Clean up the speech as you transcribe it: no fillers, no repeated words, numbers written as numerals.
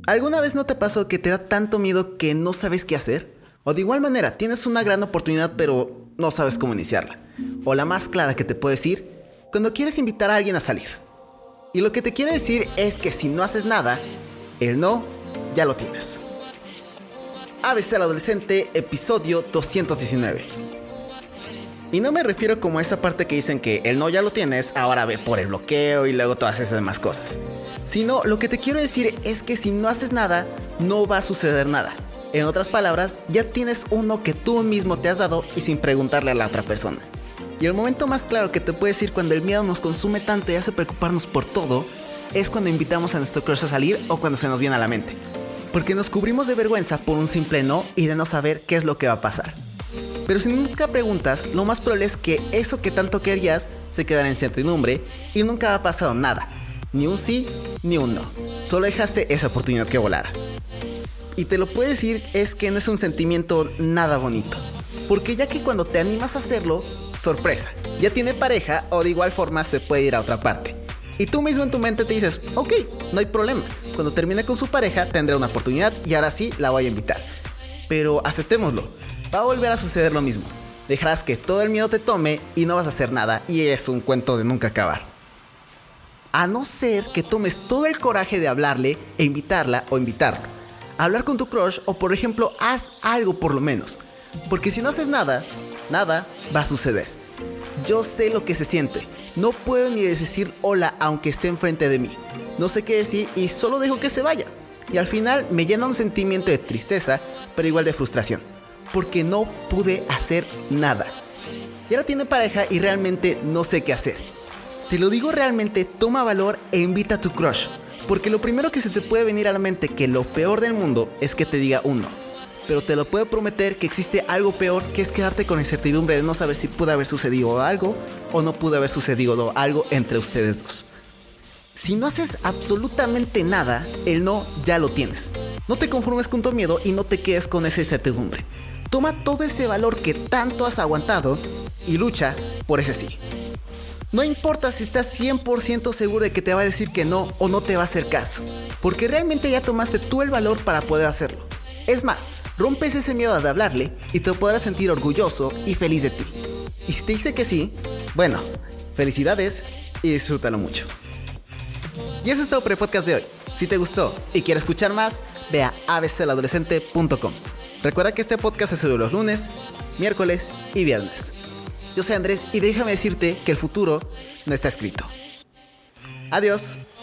¿Alguna vez no te pasó que te da tanto miedo que no sabes qué hacer? O de igual manera, tienes una gran oportunidad pero no sabes cómo iniciarla. O la más clara que te puedo decir, cuando quieres invitar a alguien a salir. Y lo que te quiero decir es que si no haces nada, el no ya lo tienes. ABC al adolescente, episodio 219. Y no me refiero como a esa parte que dicen que el no ya lo tienes, ahora ve por el bloqueo y luego todas esas demás cosas. Sino lo que te quiero decir es que si no haces nada, no va a suceder nada. En otras palabras, ya tienes uno que tú mismo te has dado y sin preguntarle a la otra persona. Y el momento más claro que te puedo decir cuando el miedo nos consume tanto y hace preocuparnos por todo, es cuando invitamos a nuestro crush a salir o cuando se nos viene a la mente. Porque nos cubrimos de vergüenza por un simple no y de no saber qué es lo que va a pasar. Pero si nunca preguntas, lo más probable es que eso que tanto querías se quedará en incertidumbre y nunca ha pasado nada. Ni un sí, ni un no. Solo dejaste esa oportunidad que volara. Y te lo puedo decir es que no es un sentimiento nada bonito. Porque ya que cuando te animas a hacerlo, sorpresa, ya tiene pareja o de igual forma se puede ir a otra parte. Y tú mismo en tu mente te dices, ok, no hay problema. Cuando termine con su pareja tendré una oportunidad y ahora sí la voy a invitar. Pero aceptémoslo, va a volver a suceder lo mismo. Dejarás que todo el miedo te tome y no vas a hacer nada y es un cuento de nunca acabar. A no ser que tomes todo el coraje de hablarle e invitarla o invitarlo. Hablar con tu crush o por ejemplo haz algo por lo menos. Porque si no haces nada, nada va a suceder. Yo sé lo que se siente. No puedo ni decir hola aunque esté enfrente de mí. No sé qué decir y solo dejo que se vaya. Y al final me llena un sentimiento de tristeza, pero igual de frustración. Porque no pude hacer nada. Y ahora tiene pareja y realmente no sé qué hacer. Te lo digo realmente, toma valor e invita a tu crush. Porque lo primero que se te puede venir a la mente que lo peor del mundo es que te diga un no. Pero te lo puedo prometer que existe algo peor, que es quedarte con la incertidumbre de no saber si pudo haber sucedido algo o no pudo haber sucedido algo entre ustedes dos. Si no haces absolutamente nada, el no ya lo tienes. No te conformes con tu miedo y no te quedes con esa incertidumbre. Toma todo ese valor que tanto has aguantado y lucha por ese sí. No importa si estás 100% seguro de que te va a decir que no o no te va a hacer caso, porque realmente ya tomaste tú el valor para poder hacerlo. Es más, rompes ese miedo de hablarle y te podrás sentir orgulloso y feliz de ti. Y si te dice que sí, bueno, felicidades y disfrútalo mucho. Y eso es todo por el podcast de hoy. Si te gustó y quieres escuchar más, ve a abcaladolescente.com. Recuerda que este podcast se sube los lunes, miércoles y viernes. Yo soy Andrés y déjame decirte que el futuro no está escrito. Adiós.